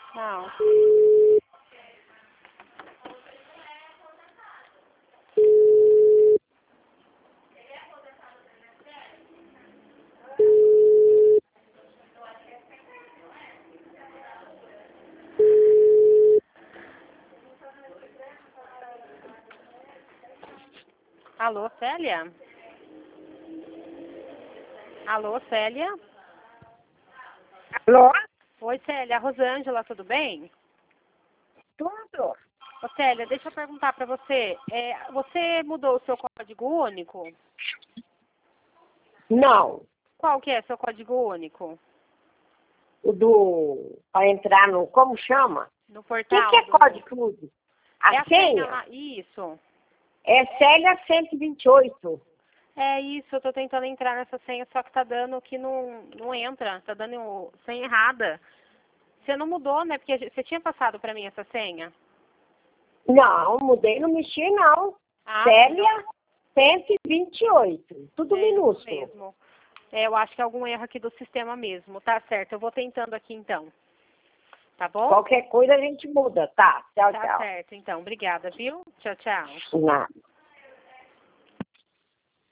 Não. Alô, Célia? Alô, Célia? Alô? Oi, Célia. A Rosângela, tudo bem? Tudo? Ô, Célia, deixa eu perguntar pra você. Você mudou o seu código único? Não. Qual que é seu código único? Para entrar no, como chama? No O portal que é do... código único? É A a senha senha? lá. Isso. É Célia 128. É isso, eu tô tentando entrar nessa senha, só que tá dando que não entra. Tá dando senha errada. Você não mudou, né? Porque você tinha passado pra mim essa senha. Não, mudei, não mexi não. Ah, Célia 128. Tudo é isso minúsculo. mesmo. Eu acho que é algum erro aqui do sistema mesmo. Tá certo, eu vou tentando aqui então. Tá bom? Qualquer coisa a gente muda, tá? Tchau, Tá tchau. certo, então. Obrigada, viu? Tchau, tchau. Nada.